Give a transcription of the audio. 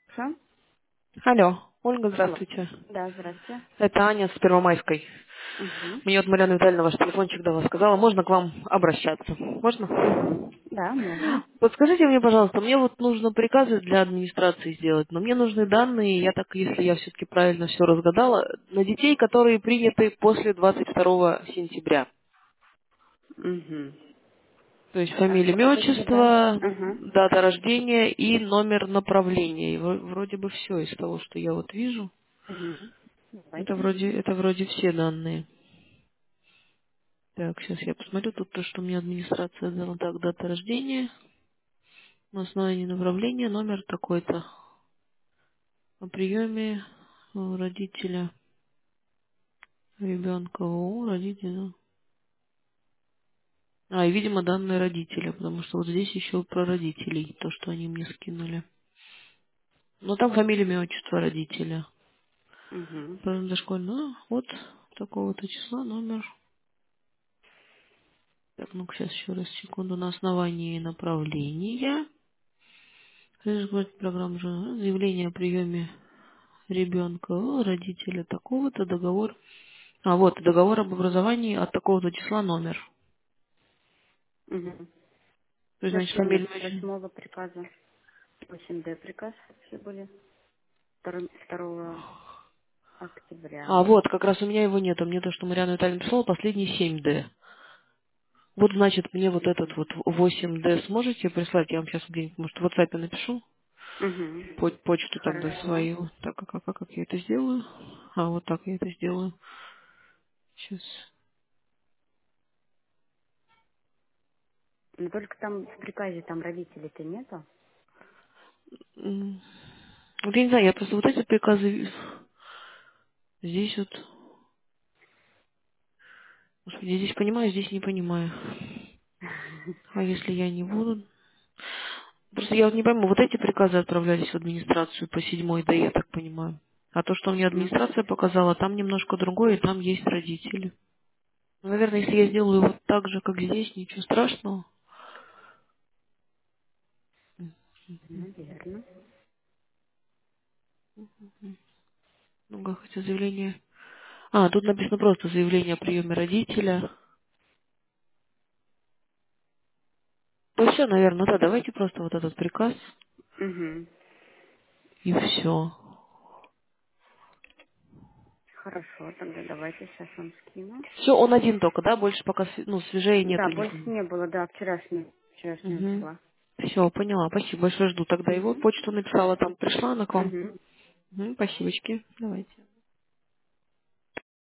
Что? Алло, Ольга, Алло. здравствуйте. Да, здрасте. Это Аня с Первомайской. Угу. Мне вот Марьяна Витальевна ваш телефончик дала, сказала, можно к вам обращаться. Угу. Можно? Да, можно. Подскажите мне, пожалуйста, мне вот нужно приказы для администрации сделать, но мне нужны данные, я так, если я все-таки правильно все разгадала, на детей, которые приняты после 22 сентября. Угу. То есть Так, фамилия, имя, подожди, да. отчество, Ага. дата рождения и номер направления. И вроде бы все из того, что я вот вижу. Угу. Это Давайте. вроде все данные. Так, сейчас я посмотрю. Тут то, что мне администрация дала. Так, дата рождения, на основании направления, номер такой-то. О приеме родителя, ребенка, родителя. И, видимо, данные родителя, потому что вот здесь еще про родителей, то, что они мне скинули. Ну, там фамилия, имя, отчество родителя. Угу. Дошкольно, вот такого-то числа, номер. Так, ну сейчас еще раз, секунду. На основании направления. Программа заявление о приеме ребенка, родителя такого-то, договор. Вот, договор об образовании от такого-то числа номер. Угу. То есть, значит, Зачем фамилия. с 8 приказа? 8D приказ все были. 2 октября. Вот, как раз у меня его нету. Мне то, что Марьяна Витальевна прислала, последний 7D. Вот, значит, мне вот этот вот 8D сможете прислать? Я вам сейчас где-нибудь, может, в WhatsApp напишу. Угу. Почту тогда Хорошо. свою. Так, как я это сделаю? Вот так я это сделаю. Сейчас. Но только там в приказе там родителей-то нету. Вот я не знаю, я просто вот эти приказы здесь вот. Господи, я здесь понимаю, здесь не понимаю. А если я не буду? Просто я вот не пойму, вот эти приказы отправлялись в администрацию по 7 да, я так понимаю. А то, что мне Ну, администрация показала, там немножко другое, и там есть родители. Ну, наверное, если я сделаю вот так же, как здесь, ничего страшного. наверное. Ну, хотя заявление... тут написано просто заявление о приеме родителя. Ну, все, наверное, да, давайте просто вот этот приказ, Угу. и все. Хорошо, тогда давайте сейчас вам скину. Все, он один только, да, больше пока, свежее Да, нету больше никого. не было, да, вчерашнего Угу. числа. Все, поняла. Спасибо большое, жду тогда его. Угу. Почту написала, там пришла она к вам. Угу. Спасибочки. Давайте.